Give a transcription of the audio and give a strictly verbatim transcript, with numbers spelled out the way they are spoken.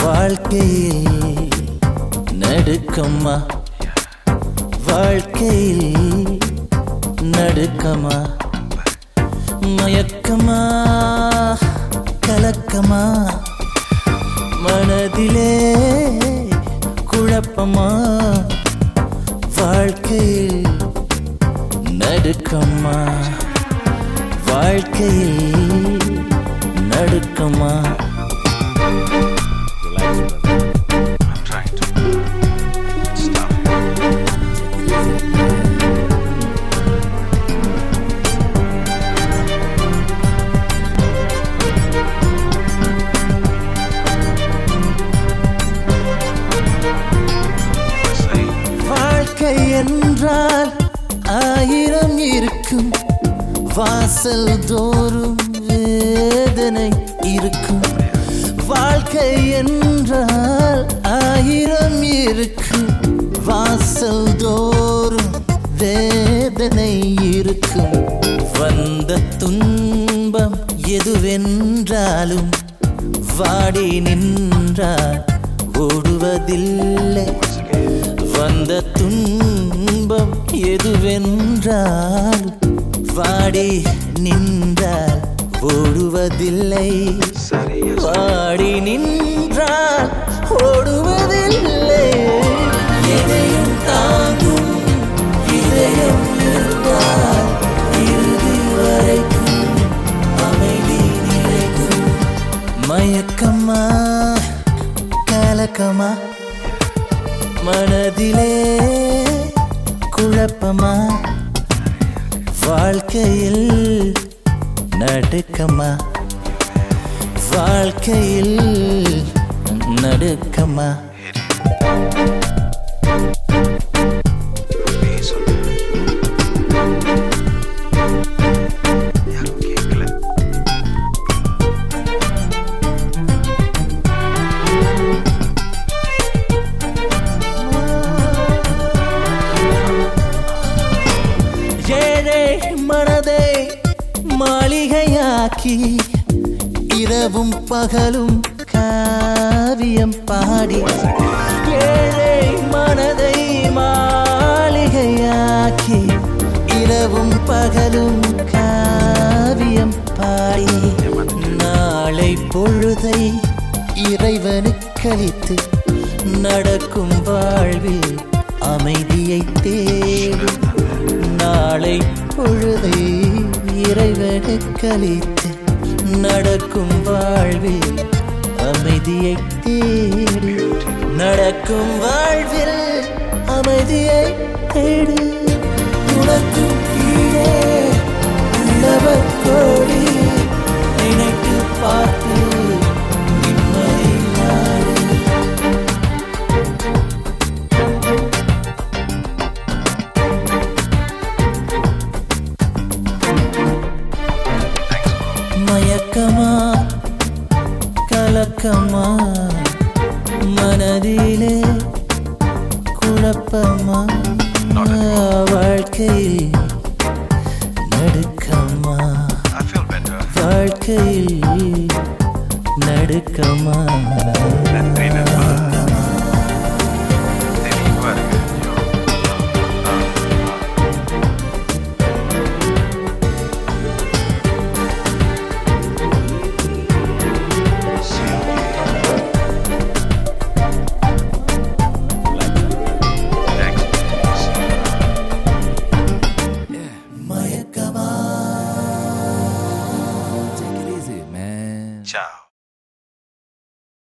வாழ்க்கையில் நடுக்கமா வாழ்க்கையில் நடுக்கமா மயக்கமா கலக்கமா மனதிலே குழப்பமா வாழ்க்கையில் நடுக்கமா வாழ்க்கையில் நடுக்கமா. வாழ்க்கை என்றால் ஆயிரம் இருக்கும், வாசல் தோறும் வேதனை இருக்கும். வாழ்க்கை என்றால் ஆயிரம் இருக்கும், வாசல் தோறும் வேதனை இருக்கும். வந்த துன்பம் எதுவென்றாலும் வாடி நின்றால் ஓடுவதில்லை. வந்த துன்பம் எதுவென்றால் வாடி நின்றால் ஓடுவதில்லை. வாடி நின்றால் ஓடுவதில்லை. இதயம் தாங்கும் இதயம் இருந்தால் இறுதி வரைக்கும் அமைதி நிலைக்கும். மயக்கமா கலக்கமா மனதிலே குழப்பமா வாழ்க்கையில் நடுக்கமா வாழ்க்கையில் நடுக்கமா. மனதை மாளிகையாக்கி இரவும் பகலும் காவியம் பாடி. ஏழை மனதை மாளிகையாக்கி இரவும் பகலும் காவியம் பாடி. நாளை பொழுதை இறைவனுக்களித்து நடக்கும் வாழ்வில் அமைதியை தேடு. நாளை பொழுதை இறைவனுக்களித்து நடக்கும் வாழ்வில் அமைதியை தேடு. நடக்கும் வாழ்வில் அமைதியை தேடு. உனக்கும் கீழே உள்ளவர் கோடி நினைத்து பார்த்து நிம்மதி நாடு. மயக்கமா கலக்கமா மனதிலே குழப்பமா வாழ்க்கையில் நடுக்கமா வாழ்க்கையில் நடுக்கமா.